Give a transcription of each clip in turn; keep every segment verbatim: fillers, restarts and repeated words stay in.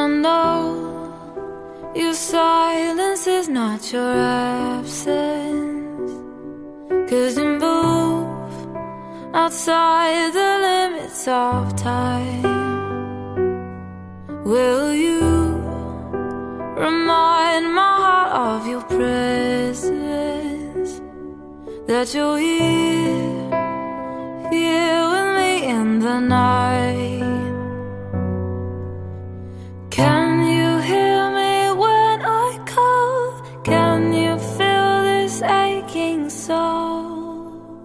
I know your silence is not your absence, 'cause you move outside the limits of time. Will you remind my heart of your presence, that you're here, here with me in the night? Can you hear me when I call? Can you feel this aching soul?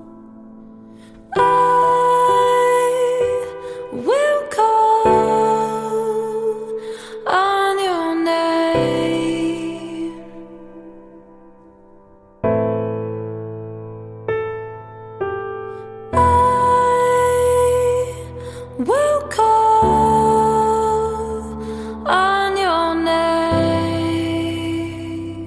I will call on your name. I will call on your name.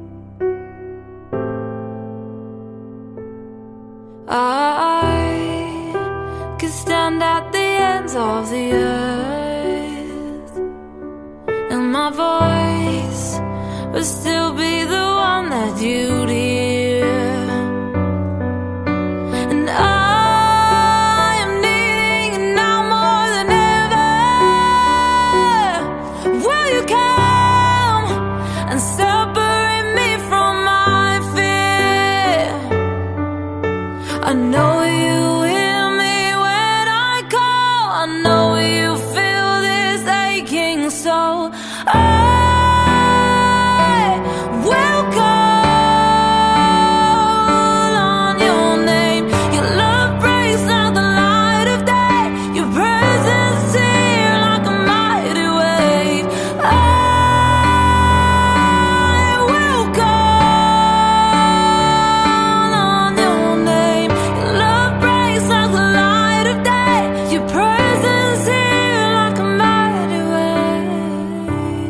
I could stand at the ends of the earth, and my voice would still be the one that you'd hear. And I am needing you now more than ever. Will you come and separate me from my fear? I know you hear me when I call. I know you feel this aching soul. I will call on your name. Your love breaks like the light of day. Your presence here like a mighty wave. I will call on your name. Your love breaks like the light of day. Your presence here like a mighty wave.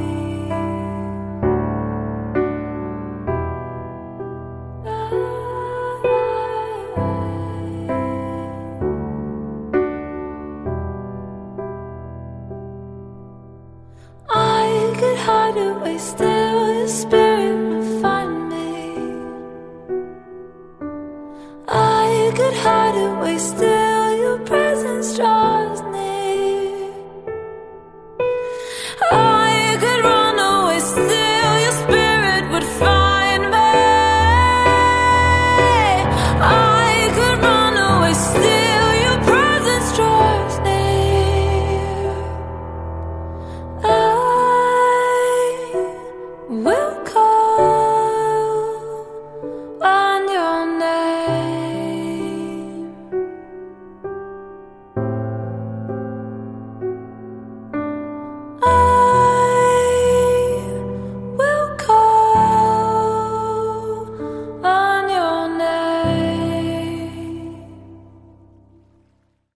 I could hide away still, your spirit would find me. I could hide away still.